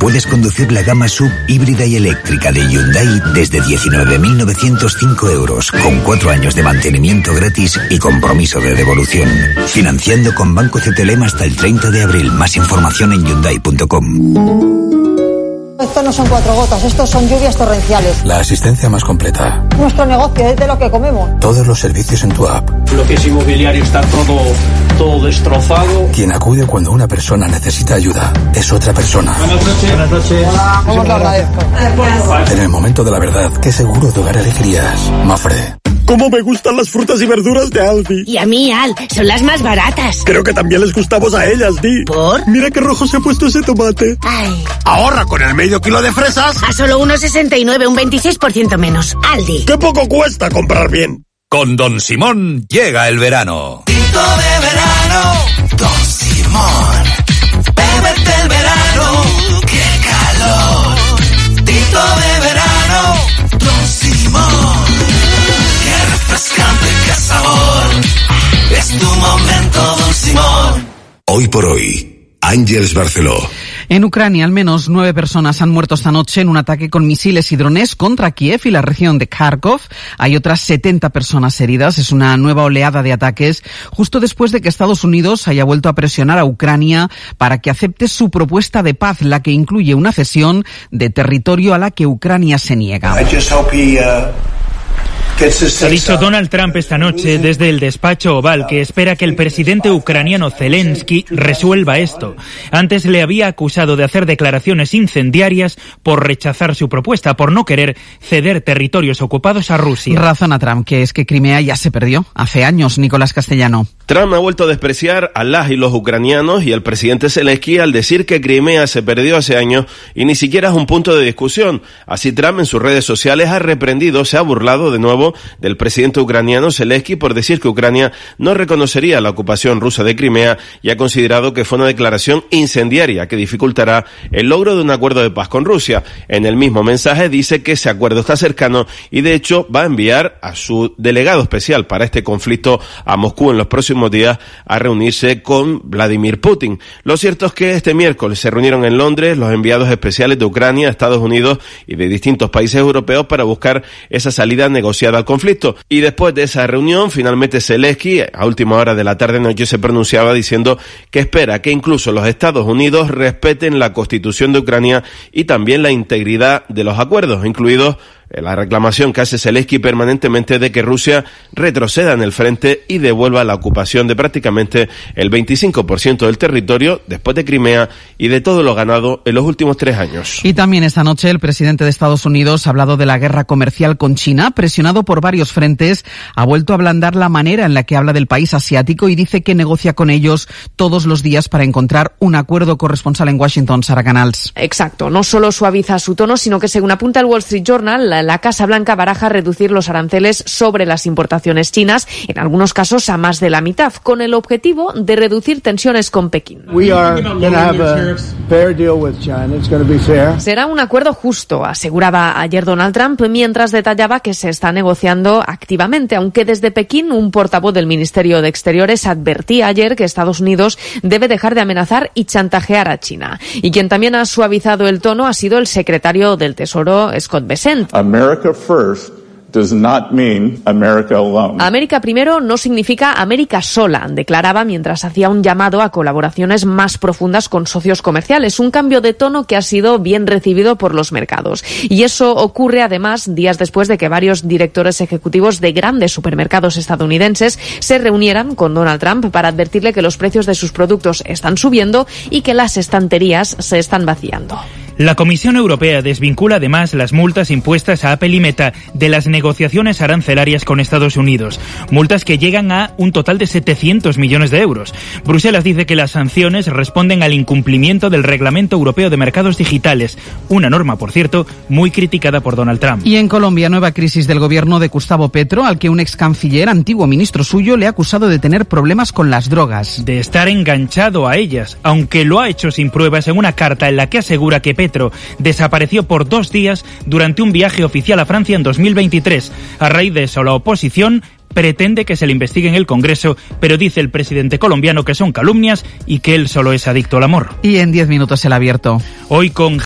puedes conducir la gama SUV híbrida y eléctrica de Hyundai desde 19.905 euros, con 4 años de mantenimiento gratis y compromiso de devolución. Financiando con Banco CTLM hasta el 30 de abril. Más información en Hyundai.com. Estos no son 4 gotas, estos son lluvias torrenciales. La asistencia más completa. Nuestro negocio es de lo que comemos. Todos los servicios en tu app. Lo que es inmobiliario está todo destrozado. Quien acude cuando una persona necesita ayuda es otra persona. Buenas noches. Buenas noches. Hola, ¿cómo te agradezco? En el momento de la verdad, qué seguro de hogar elegirías. Mafre. ¡Cómo me gustan las frutas y verduras de Aldi! Y a mí, Al, son las más baratas. Creo que también les gustamos a ellas, Di. ¿Por? Mira qué rojo se ha puesto ese tomate. Ay. Ahorra con el medio kilo de fresas A solo 1,69, un 26% menos. Aldi. ¡Qué poco cuesta comprar bien! Con Don Simón llega el verano. Tinto de verano, Don Simón. Bébete el verano, qué calor. Tinto de verano, Don Simón. Qué refrescante, qué sabor. Es tu momento, Don Simón. Hoy por hoy, Ángeles Barceló. En Ucrania, al menos 9 personas han muerto esta noche en un ataque con misiles y drones contra Kiev y la región de Kharkov. Hay otras 70 personas heridas. Es una nueva oleada de ataques justo después de que Estados Unidos haya vuelto a presionar a Ucrania para que acepte su propuesta de paz, la que incluye una cesión de territorio a la que Ucrania se niega. Ha dicho Donald Trump esta noche desde el despacho Oval que espera que el presidente ucraniano Zelensky resuelva esto. Antes le había acusado de hacer declaraciones incendiarias por rechazar su propuesta, por no querer ceder territorios ocupados a Rusia. Razona Trump que es que Crimea ya se perdió hace años. Nicolás Castellano. Trump ha vuelto a despreciar a las y los ucranianos y al presidente Zelensky al decir que Crimea se perdió hace años y ni siquiera es un punto de discusión. Así Trump en sus redes sociales ha reprendido, se ha burlado de nuevo del presidente ucraniano Zelensky por decir que Ucrania no reconocería la ocupación rusa de Crimea y ha considerado que fue una declaración incendiaria que dificultará el logro de un acuerdo de paz con Rusia. En el mismo mensaje dice que ese acuerdo está cercano y de hecho va a enviar a su delegado especial para este conflicto a Moscú en los próximos días a reunirse con Vladimir Putin. Lo cierto es que este miércoles se reunieron en Londres los enviados especiales de Ucrania, Estados Unidos y de distintos países europeos para buscar esa salida negociada al conflicto. Y después de esa reunión, finalmente Zelensky, a última hora de la tarde-noche, se pronunciaba diciendo que espera que incluso los Estados Unidos respeten la Constitución de Ucrania y también la integridad de los acuerdos, incluidos la reclamación que hace Zelensky permanentemente de que Rusia retroceda en el frente y devuelva la ocupación de prácticamente el 25% del territorio después de Crimea y de todo lo ganado en los últimos 3 años. Y también esta noche el presidente de Estados Unidos ha hablado de la guerra comercial con China. Presionado por varios frentes, ha vuelto a ablandar la manera en la que habla del país asiático y dice que negocia con ellos todos los días para encontrar un acuerdo. Corresponsal en Washington, Sara Canals. Exacto, no solo suaviza su tono, sino que según apunta el Wall Street Journal, la Casa Blanca baraja reducir los aranceles sobre las importaciones chinas, en algunos casos a más de la mitad, con el objetivo de reducir tensiones con Pekín. Será un acuerdo justo, aseguraba ayer Donald Trump, mientras detallaba que se está negociando activamente, aunque desde Pekín un portavoz del Ministerio de Exteriores advertía ayer que Estados Unidos debe dejar de amenazar y chantajear a China. Y quien también ha suavizado el tono ha sido el secretario del Tesoro, Scott Bessent. America first does not mean America alone. América primero no significa América sola, declaraba mientras hacía un llamado a colaboraciones más profundas con socios comerciales, un cambio de tono que ha sido bien recibido por los mercados. Y eso ocurre además días después de que varios directores ejecutivos de grandes supermercados estadounidenses se reunieran con Donald Trump para advertirle que los precios de sus productos están subiendo y que las estanterías se están vaciando. La Comisión Europea desvincula además las multas impuestas a Apple y Meta de las negociaciones arancelarias con Estados Unidos, multas que llegan a un total de 700 millones de euros. Bruselas dice que las sanciones responden al incumplimiento del Reglamento Europeo de Mercados Digitales, una norma, por cierto, muy criticada por Donald Trump. Y en Colombia, nueva crisis del gobierno de Gustavo Petro, al que un ex canciller, antiguo ministro suyo, le ha acusado de tener problemas con las drogas. De estar enganchado a ellas, aunque lo ha hecho sin pruebas en una carta en la que asegura que Petro desapareció por 2 días durante un viaje oficial a Francia en 2023. A raíz de eso, la oposición pretende que se le investigue en el Congreso, pero dice el presidente colombiano que son calumnias y que él solo es adicto al amor. Y en 10 minutos el abierto. Hoy con